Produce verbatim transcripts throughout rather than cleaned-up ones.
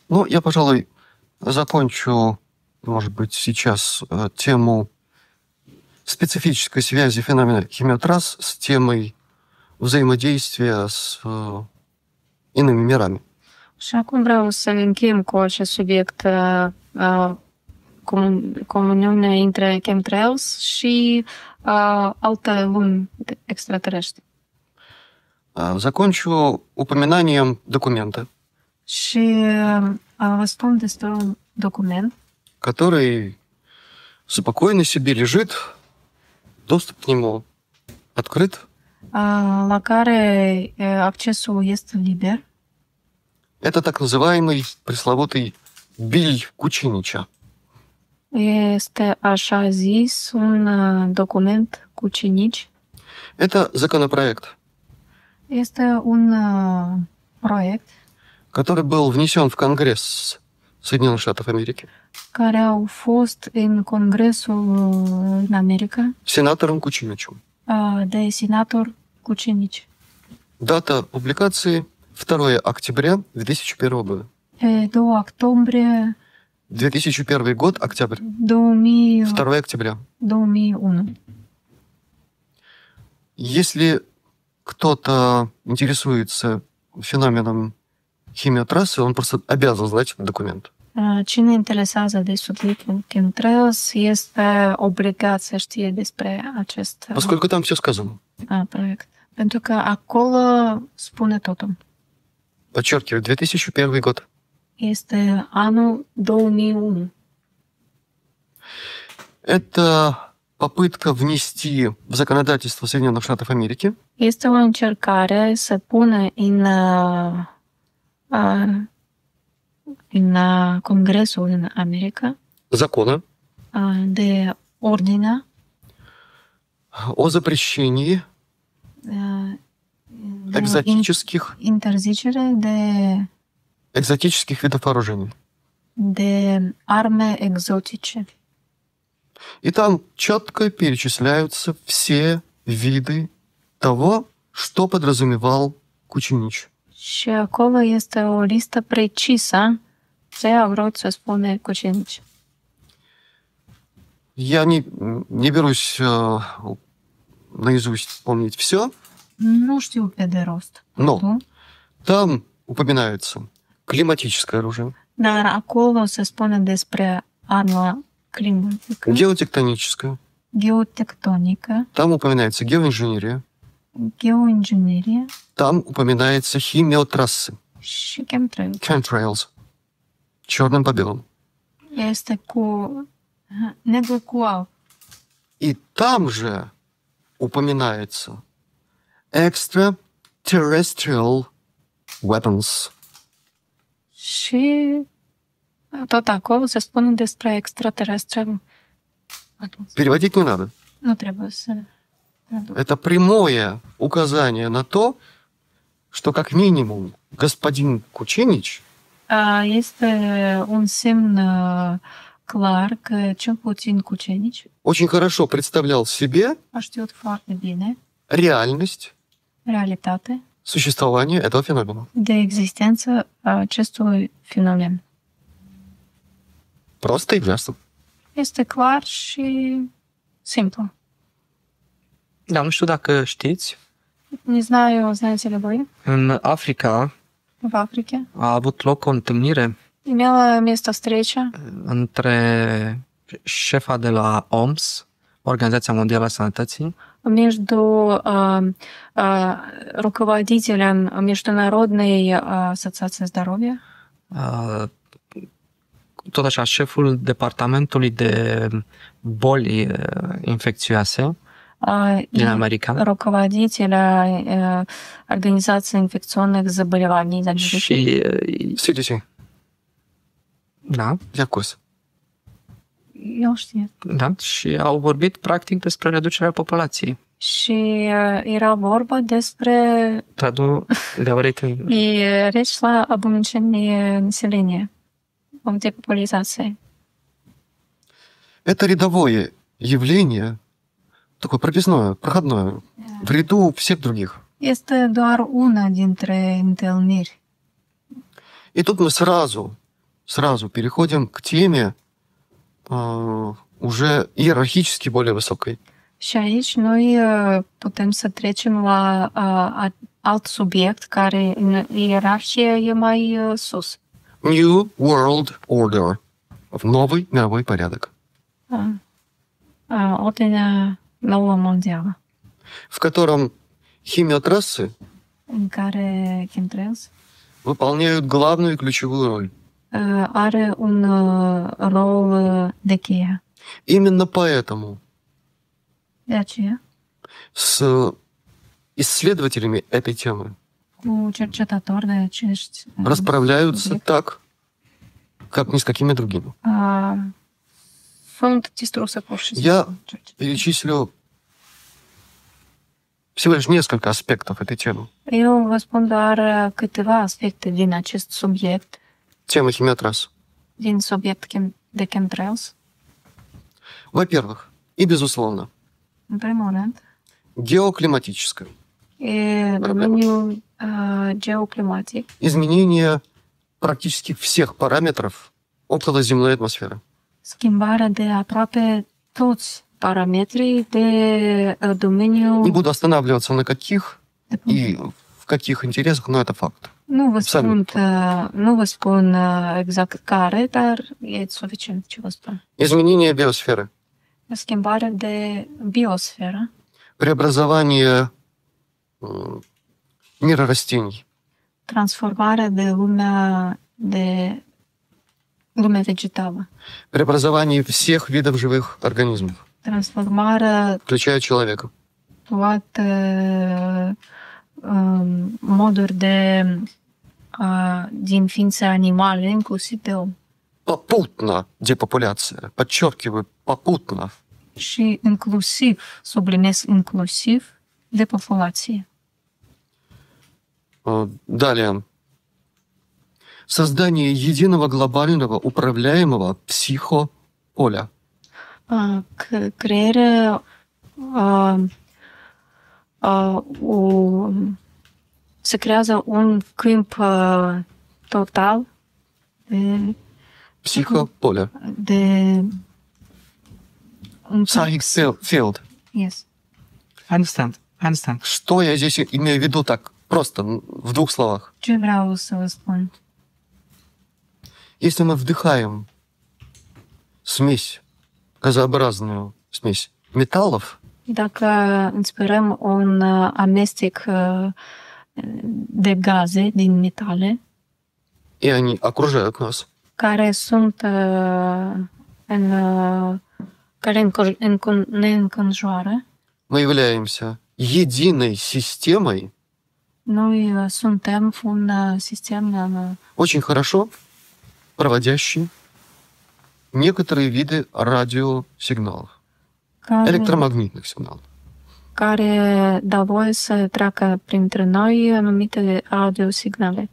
Ну, я, пожалуй, закончу, может быть, сейчас э, тему специфической связи феномена химиотрасс с темой взаимодействия с э, иными мирами. Și acum vreau să încheiem cu acest subiect, uh, uh, comun- comuniunea între chemtrails și uh, alte lumi extraterestre. Э, Закончу упоминанием документа, Și uh, vă spun despre un document который спокойно себе лежит, доступ к нему открыт. uh, la care uh, accesul este liber. Это так называемый пресловутый Биль Кучинича. Este așa zis un uh, document cu cinici. Это законопроект, Este un uh, proiect который был внесен в Конгресс Соединенных Штатов Америки care au fost în Congresul uh, în America сенатором Кучиничем. uh, de senator cu cinici. Дата публикации второе октября две тысячи первого года. Pe doi octombrie две тысячи первый год, октябрь. două mii, второе октября. două mii unu. Если кто-то интересуется феноменом химиотрассы, он просто обязан знать этот документ. Uh, Cine interesează de subiectul chemtrails este obligat să știe despre acest uh, Поскольку там все сказано. proiect. Pentru că acolo spune totul. Подчеркиваю, две тысячи первый год. Este anul două mii unu. Это попытка внести в законодательство Соединенных Штатов Америки Este o încercare să pună în, uh, uh, în uh, Congresul în America закона uh, de ordine о запрещении uh, de экзотических, interzicere de, экзотических видов вооружений. de arme exotice. И там четко перечисляются все виды того, что подразумевал Кучинич. Și acolo este o listă precisă ce a vrut să spune Cucinici. Я не, не берусь э, наизусть помнить все, Nu știu pe de rost. но Nu? там упоминается климатическое оружие, Dar acolo se spune despre arma climatică, геотектоническое, geotectonică, там упоминается геоинженерия, geoinginerie там упоминается химиотрассы, și chemtrails. chemtrails, черным по белому. Este cu negru cu alb. И там же упоминается extraterrestrial weapons. Și tot acolo se spune despre extraterestri. Переводить не надо. Nu trebuie să traduc. Это прямое указание на то, что как минимум господин Кучинич A, Este un semn uh, clar că cel puțin Cucenici очень хорошо представлял себе a știut foarte bine реальность realitate существования этого феномена. de existență a acestui fenomen. Просто и ясно. Este clar și simplu. Da, nu știu dacă știți, Не знаю, знаете ли вы, în Africa в Африке a avut loc o întâlnire имела место встреча între șefa de la O M S, Organizația Mondială a Sănătății, между uh, uh, руководителем Международной uh, ассоциации здоровья, uh, tot așa, șeful Departamentului de Boli uh, Infecțioase uh, din и America руководителя uh, Организации инфекционных заболеваний. și, uh, C D C. da, Я в курсе. Eu știu. da, și au vorbit practic despre reducerea populației. Și uh, era vorba despre Tradu, говорит, и речь шла об уменьшении населения, о депопулизации. Это рядовое явление, такое прописное, проходное, в ряду всех других. Este doar una dintre întâlniri. И тут мы сразу сразу переходим к теме э, уже иерархически более высокой. Și aici noi uh, putem să trecem la uh, alt subiect care în ierarhie e mai uh, sus. New World Order. Новый мировой порядок. Uh, uh, ordinea nouă mondială, В котором химиотрассы în care chemtrails выполняют главную и ключевую роль. uh, are un uh, rol uh, de cheie. Именно поэтому De aceea, с исследователями этой темы cu cercetători de acești uh, расправляются subiect, так, как ни с какими другими. uh, sunt distruse pur și Я simplu. перечислю всего лишь несколько аспектов этой темы. Eu vă spun doar uh, câteva aspecte din acest subiect, Тема химиотрасс. din subiect chem- de chemtrails. Во-первых, и безусловно, În primul rând, геоклиматическое. e domeniul uh, geoclimatic, Изменение практически всех параметров околоземной атмосферы. schimbarea de aproape toți parametrii de uh, domeniul... Не буду останавливаться на каких de- и в каких интересах, но это факт. Nu vă spun, Absolut. uh, nu vă spun uh, exact care, dar e suficient ce vă spun. Изменение биосферы. Schimbarea de biosferă, Преобразование м, мира растений. transformarea de lumea de lumea vegetală, Преобразование всех видов живых организмов, transformarea включая человека. toate um, moduri de uh, din ființe animale, inclusiv de om. Попутно депопуляция. Подчеркиваю, попутно. Și inclusiv, subliniez inclusiv, de populație. Э, Далее. Создание единого глобального управляемого психополя. Uh, c- crearea uh, uh, o, se creează un câmp uh, total de, Психополя. de un Psychic fil- field. yes. I understand. I understand. Что я здесь имею в виду так просто, м, в двух словах? Ce vreau să vă spun? Если мы вдыхаем смесь, газообразную смесь металлов, Dacă inspirăm un uh, amestec uh, de gaze din metale и они окружают нас, care sunt uh, în uh, care înco- înco- ne înconjoară, мы являемся единой системой, noi uh, suntem un uh, sistem uh, очень хорошо проводящий некоторые виды радиосигналов, care, электромагнитных сигналов. care dau voie să treacă printre noi anumite audiosignale.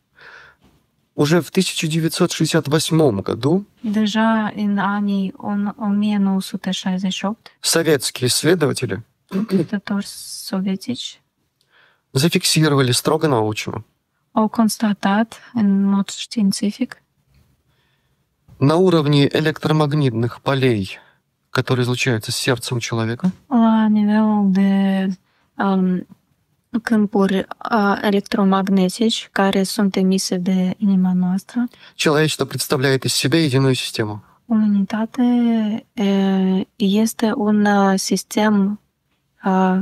Уже в тысяча девятьсот шестьдесят восьмом году Deja în anii o mie nouă sute șaizeci și opt, советские исследователи cercetători sovietici зафиксировали строго научно au constatat în mod științific на уровне электромагнитных полей, которые излучаются сердцем человека, la nivelul de um, câmpuri uh, electromagnetici care sunt emise de inima noastră. человечество представляет из себя единую систему. Umanitate e, este un uh, sistem uh,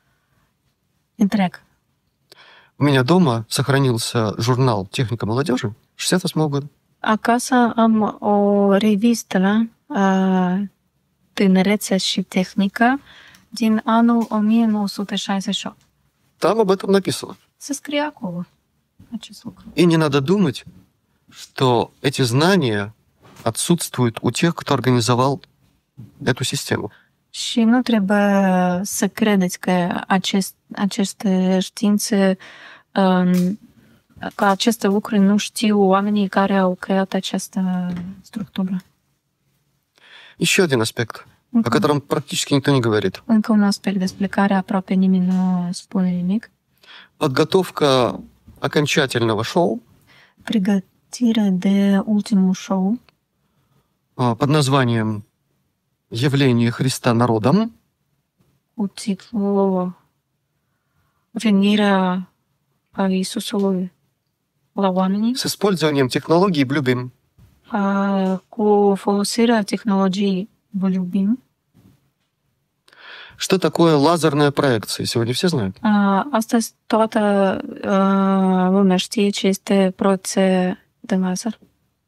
întreg. У меня дома сохранился журнал «Техника молодежи» шестьдесят восьмого года. Acasă am o revistă uh, Tinerețea și Tehnică din anul o mie nouă sute șaizeci și opt. Там об этом написано. Se scrie acolo acest lucru. И не надо думать, что эти знания отсутствуют у тех, кто организовал эту систему. Și nu trebuie să credeți că acest, aceste științe, um, că aceste lucruri nu știu oamenii care au creat această structură. Еще один аспект, о Încă, котором практически никто не говорит. încă un aspect despre care aproape nimeni nu spune nimic. Подготовка окончательного шоу Пригă- Citire de ultimul show а, под названием «Явление Христа народам» cu titlul Venirea a Iisusului la oameni, с использованием технологии Bluebeam. a, cu folosirea tehnologiei Bluebeam. Что такое лазерная проекция? Сегодня все знают. A, Astăzi toată a, lumea știe ce este proiecție de laser.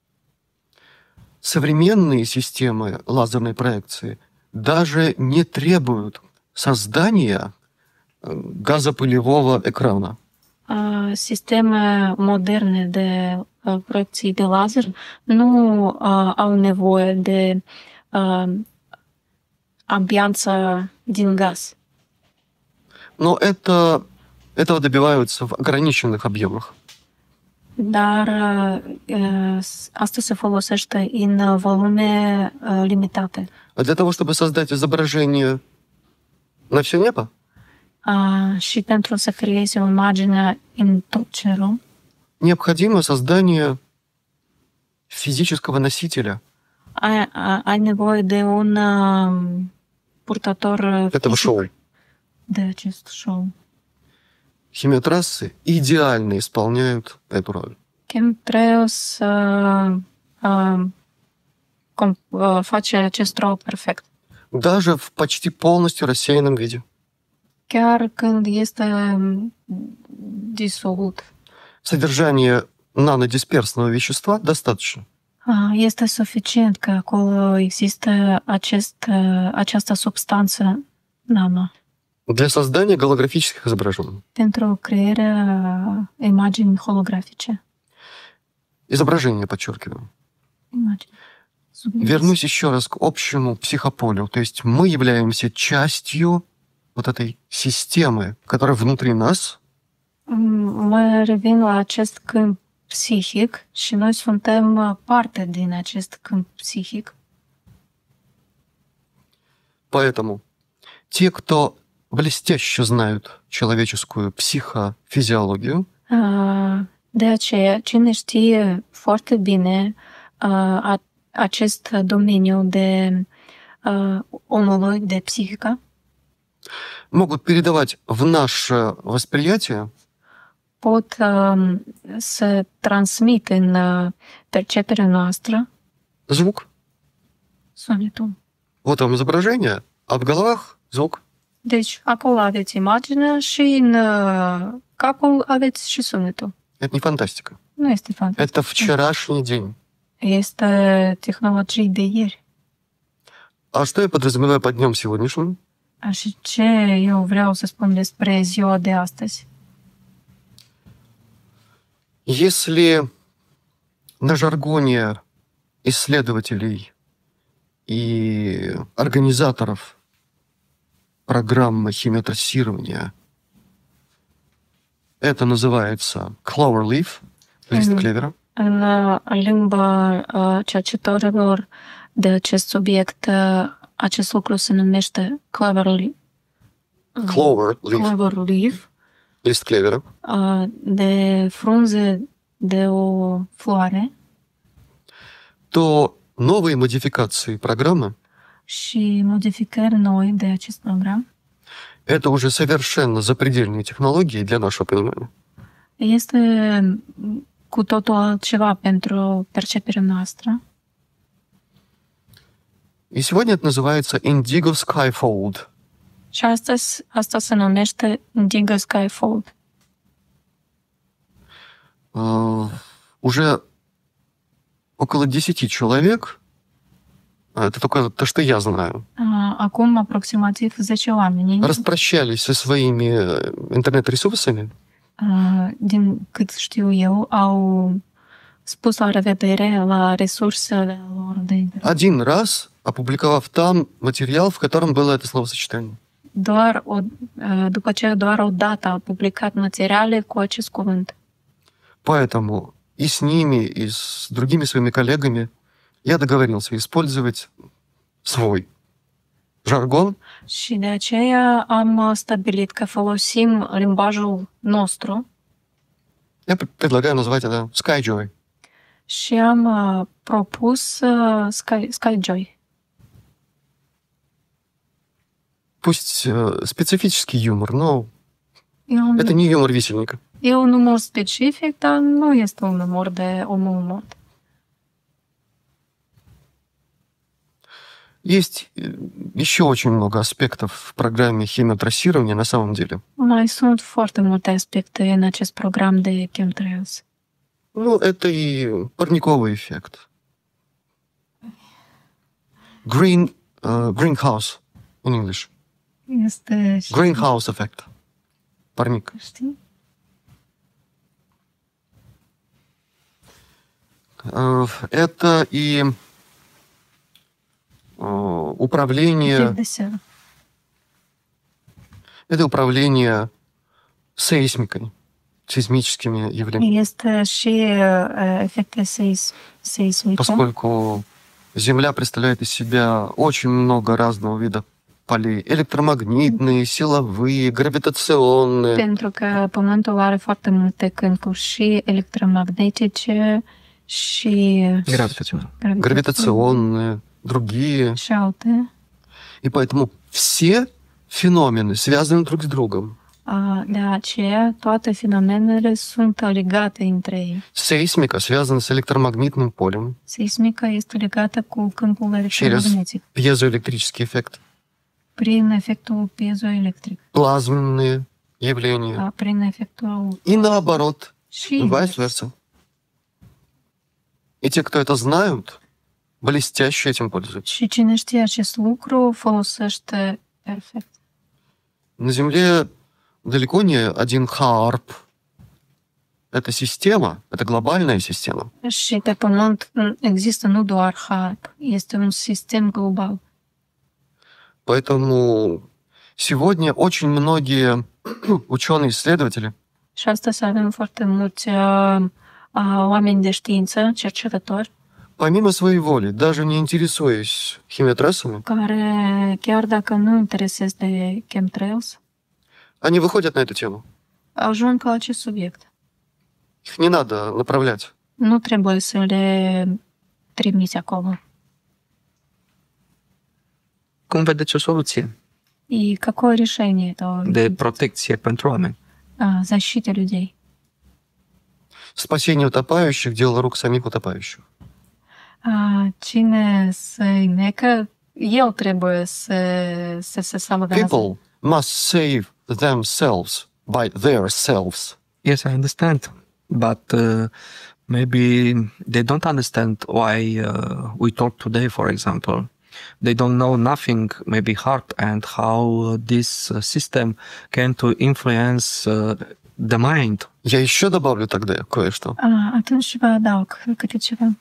Современные системы лазерной проекции даже не требуют создания э, газопылевого экрана. A, Sisteme moderne de a, proiecții de laser nu a, au nevoie de a, ambianța din gaz. Но это, этого добиваются в ограниченных объемах. Dar uh, asta se folosește în volume uh, limitate. А для того, чтобы создать изображение на все небо, Uh, și pentru să creezi o imagine în tot cerul, необходимо создание физического носителя ai, ai nevoie de un uh, purtător этого fizic шоу. de acest show. Химиотрассы идеально исполняют эту роль. Chemtrails uh, uh, com, uh, face acest rol perfect. Даже в почти полностью рассеянном виде. Chiar când este disolut. Содержание нанодисперсного вещества достаточно. Uh, Este suficient că acolo există acest, uh, această substanță nano Для создания голографических изображений. pentru crearea imagini holografice. Изображение, подчеркиваю. Imagini. Subliniez. Вернусь еще раз к общему психополю. То есть мы являемся частью вот этой системы, которая внутри нас, Mm, Mă revin la acest câmp psihic și noi suntem uh, parte din acest câmp psihic. поэтому те, кто блестяще знают человеческую психофизиологию, Uh, De aceea, cine știe foarte bine uh, a- acest domeniu de uh, omului, de psihică, могут передавать в наше восприятие pot uh, să transmit în uh, perceperea noastră звук. sunetul. Вот вам изображение, а в головах звук. Deci, acolo aveți imaginea și în uh, capul aveți și sunetul. Это не фантастика. Nu este fantastic. Это вчерашний день. Este tehnologie de ieri. А что я подразумеваю под днем сегодняшним? Și ce eu vreau să spun despre ziua de astăzi? Если на жаргоне исследователей и организаторов программы химиотрассирования это называется cloverleaf, лист Мгм. клевера, În uh, limba uh, cercetătorilor de acest subiect, uh, acest lucru se numește clover leaf, clover leaf, clover leaf лист клевера, uh, de frunze de o floare, то новые модификации программы și modificări noi de acest program это уже совершенно запредельные технологии для нашего понимания. este cu totul altceva pentru perceperea noastră. И сегодня это называется Indigo Skyfold. Și astăzi asta se numește Indigo Skyfold. Uh, уже около десяти человек, а, это только то, что я знаю, Uh, Acum aproximativ zece oameni, распрощались со своими э, интернет-ресурсами uh, din cât știu eu, au spus la revedere la resursele lor de internet. один раз, опубликовав там материал, в котором было это словосочетание. Doar o, uh, după ce doar o dată au publicat materiale cu acest cuvânt. Поэтому и с ними, и с другими своими коллегами я договорился использовать свой жаргон, Și de aceea am stabilit că folosim limbajul nostru я пр- предлагаю назвать это SkyJoy. Și am uh, propus uh, Sky, Skyjoy. Pусть э, специфический юмор, но E un, это не юмор висельника. e un umor specific, dar nu este un umor de omul mort. Есть э, еще очень много аспектов в программе химиотрассирования на самом деле. Mai sunt foarte multe aspecte în acest program de chemtrails. Ну, это и парниковый эффект. Green, э, greenhouse in English. Este și... Greenhouse effect. Парник. Știi? Э, Это и э, управление, Efect de seră. это управление сейсмикой, сейсмическими явлениями, Este și uh, efecte seis, seismice, поскольку Земля представляет из себя очень много разного вида полей. Электромагнитные, силовые, гравитационные. pentru că Pământul are foarte multe câmpuri și electromagnetice și Gravitațional. Гравитационные, другие. și alte. И поэтому все феномены связаны друг с другом. Uh, De aceea, toate fenomenele sunt legate între ei. Сейсмика связана с электромагнитным полем, Seismica este legată cu câmpul electromagnetic пьезоэлектрический эффект, prin efectul piezoelectric, плазменные явления. uh, prin efectul И наоборот, și vice invers. versa. И те, кто это знают, блестяще этим пользуются. Și cine știe acest lucru folosește perfect. На Земле далеко не один харп. Это система, это глобальная система. Și pe Pământ există nu doar HARP, este un sistem global. Поэтому сегодня очень многие ученые-исследователи Și astăzi avem foarte mulți uh, uh, oameni de știință, cercetători, помимо своей воли, даже не интересуясь химиотрассами, care, chiar dacă nu interesez de chemtrails, они выходят на эту тему. ajung la acest subiect. Их не надо направлять. Nu trebuie să le trimiți acolo. Cum vedeți o soluție И какое решение это de protecție pentru oameni? uh, защиты людей? Спасение утопающих – дело рук самих утопающих. Uh, cine se necă, el trebuie să, să se salvează. People must save themselves by their selves. Yes, I understand. But uh, maybe they don't understand why uh, we talk today, for example. They don't know nothing, maybe heart, and how uh, this uh, system can to influence uh, the mind. Я еще добавлю тогда кое-что. Uh, atunci vă adaug câte ceva.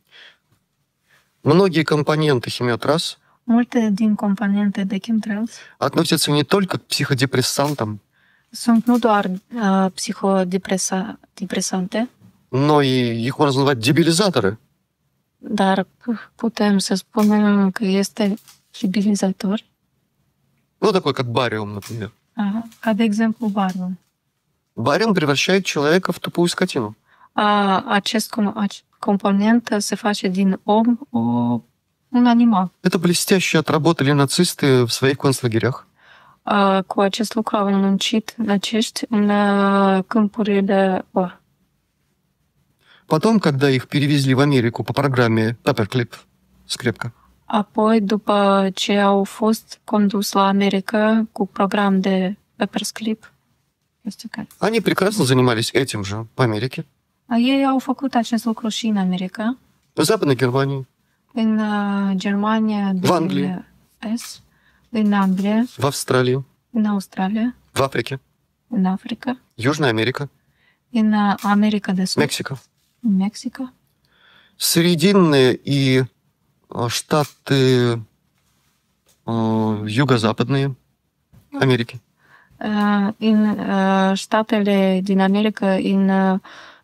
Многие компоненты химиотрасс Multe din componente de chemtrails относятся не только к психодепрессантам, sunt nu doar uh, psihodepresante, но и их можно назвать дебилизаторы. dar putem să spunem că este civilizator, Ну, такой, как бариум, например. uh, ca de exemplu barium. Бариум превращает человека в тупую скотину. Uh, acest com- ac- component se face din om o, un animal. Это блестяще отработали нацисты в своих концлагерях. Uh, cu acest lucru au muncit naciști în uh, câmpurile lor. Потом, когда их перевезли в Америку по программе Paperclip, скрепка, Apoi, după ce au fost condus la America cu program de Papersclip, este care. они прекрасно занимались этим же в Америке, Ei au făcut acest lucru și în America, в Западной Германии, în uh, Germania de В Англии. Est, în Anglia, в Австралии, în Australia, в Африке, în Africa, Южная Америка, în uh, America de Sud, Мексика. în Mexico, Срединные и э, штаты э, юго-западные Америки. uh, în uh, statele din America, în uh,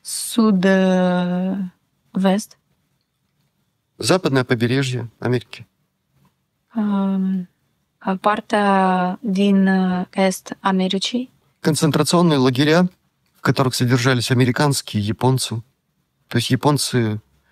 sud-vest, Западное побережье Америки. um, partea din uh, est Americii, Концентрационные лагеря, в которых содержались американские японцы. То есть японцы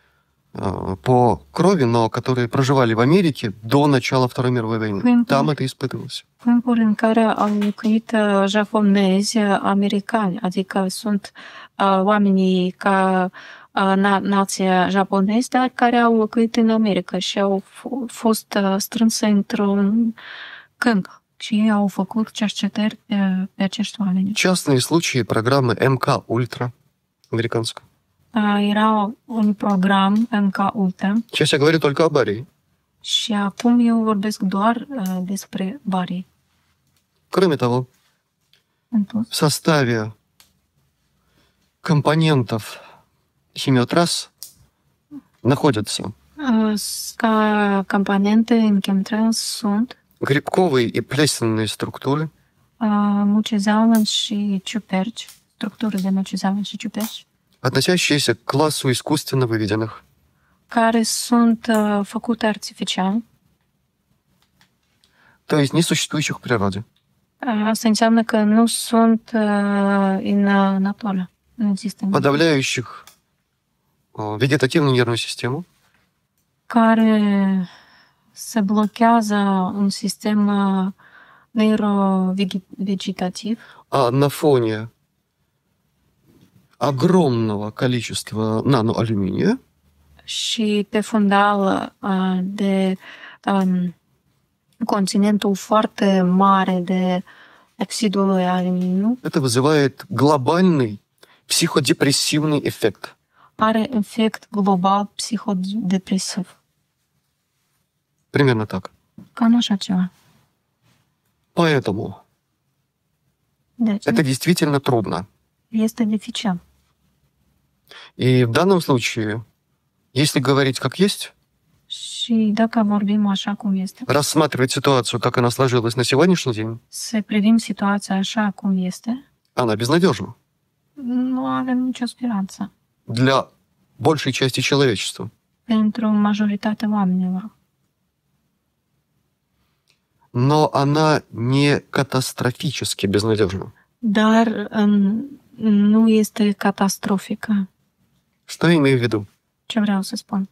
э, по крови, но которые prоживали в Америке до начала Второй мировой войны. Prin, Там это испытывалось. timpul în care au locuit uh, japonezi uh, americani, adică sunt uh, oamenii ca uh, na- nația japonezi, dar care au locuit în America și au f- fost uh, strânse într-un câmp și ei au făcut cercetări pe, pe acești oameni. Частные случаи программы эм ка Ультра американской. Uh, era un program M K Ultra Сейчас я говорю только о барии. și acum eu vorbesc doar uh, despre barii. Кроме того, În plus, в составе компонентов химиотрасс находятся uh, ca componente în chemtrails sunt грибковые и плесенные структуры, uh, mucizamen și ciuperci, structuri de mucizamen și ciuperci, относящиеся к классу искусственно выведенных. care sunt uh, făcute artificial. То есть несуществующих в природе. Uh, Asta înseamnă că nu sunt uh, în uh, natură. Nu există. în- Подавляющих э, вегетативную нервную систему, Care se blochează un sistem uh, neurovegetativ а на фоне огромного количества наноалюминия și pe fundal uh, de um, conținutul foarte mare de oxidul aluminiu, это вызывает глобальный психодепрессивный эффект. are efect global psihodepresiv. Примерно так. Cam așa ceva. Поэтому Deci, это действительно трудно. este dificil. И в данном случае, если говорить как есть, Și dacă vorbim așa cum este, рассматривать ситуацию, как она сложилась на сегодняшний день, să privim situația așa cum este, она безнадежна nu avem nicio speranță для большей части человечества. pentru majoritatea oamenilor. Но она не катастрофически безнадежна. Dar în, nu este catastrofică. Что я имею в виду? Ce vreau să spun?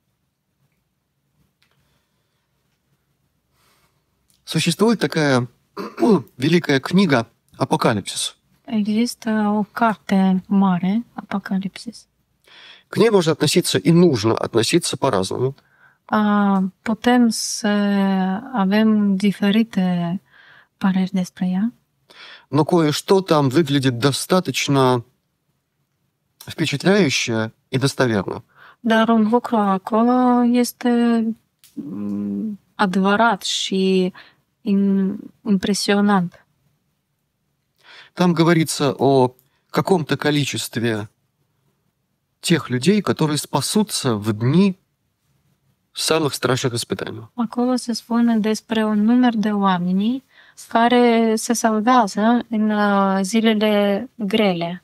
Существует такая великая книга «Апокалипсис». Există o carte mare, Apocalipsis. К ней можно относиться и нужно относиться по-разному. A, putem să avem diferite păreri despre ea, Но кое-что там выглядит достаточно впечатляюще и достоверно. dar un lucru acolo este mm, adevărat și im- impresionant. Там говорится о каком-то количестве тех людей, которые спасутся в дни самых страшных испытаний. Acolo se spune despre un număr de oameni care se salvează în uh, zilele grele.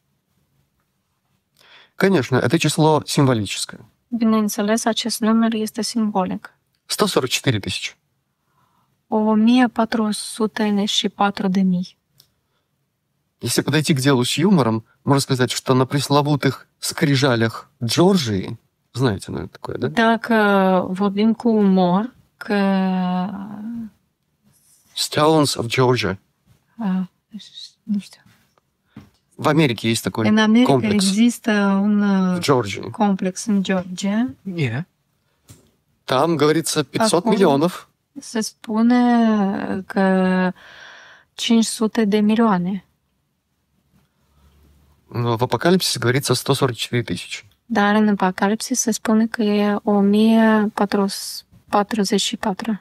Конечно, это число символическое. Bineînțeles, acest număr este simbolic. сто сорок четыре тысячи. o mie patru sute și patru de mii. Если подойти к делу с юмором, можно сказать, что на пресловутых скрижалях Джорджии, знаете, наверное, такое, да? Dacă vorbim cu umor că Stones of Georgia. uh, nu știu. В Америке есть такой În America комплекс. există un В uh, Джорджии. complex în Georgia. Yeah. Там, говорится, пятьсот Какой? миллионов. Se spune că cinci sute de milioane. Но в апокалипсисе говорится сто сорок четыре тысячи. Dar în Apocalipsis se spune că e o mie patruzeci și patru.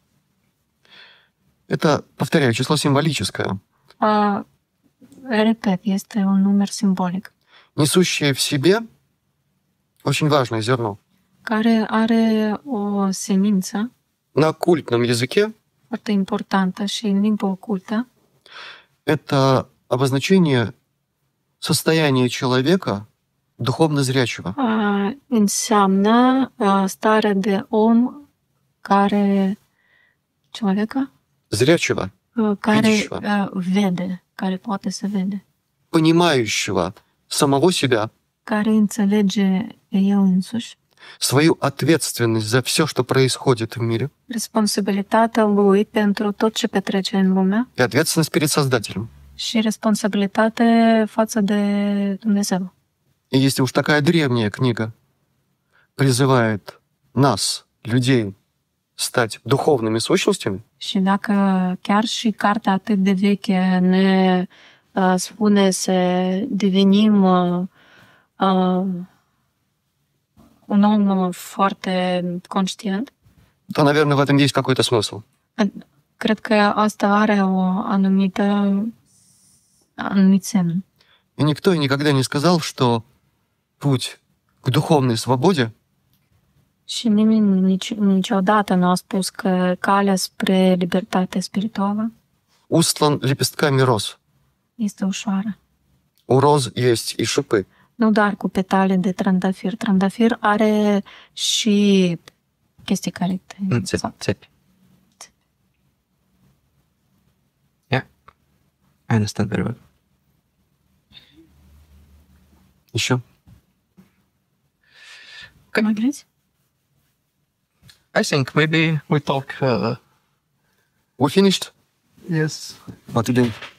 Это, повторяю, число символическое, A, repet, este un număr simbolic несущее в себе очень важное зерно. care are o semință На оккультном языке foarte importantă și în limba ocultă. это обозначение состояния человека духовно зрячего. A, înseamnă a, starea de om care человека, Зрячего, a, care Видящего. a, vede, care poate să vede, понимающего самого себя care înțelege el însuși свою ответственность за все, что происходит в мире, Responsabilitatea lui pentru tot ce petrece în lume и ответственность перед Создателем. și responsabilitate față de Dumnezeu. И если уж такая древняя книга призывает нас, людей, стать духовными сущностями, Și dacă chiar și cartea atât de veche ne uh, spune să devenim uh, uh, un om foarte conștient, то, наверное, в этом есть какой-то смысл. cred că asta are o anumită anumit semn. И никто и никогда не сказал, что путь к духовной свободе Și nimeni nici, niciodată nu a spus că calea spre libertate spirituală устлан лепестками роз. este ușoară. У роз есть и шипы. Nu doar cu petale de trandafir. Trandafir are și chestii care te... Țepi. Țepi. Yeah, I understand very well. Еще? Mai vreți? I think maybe we talk. Uh, We finished? yes. For today.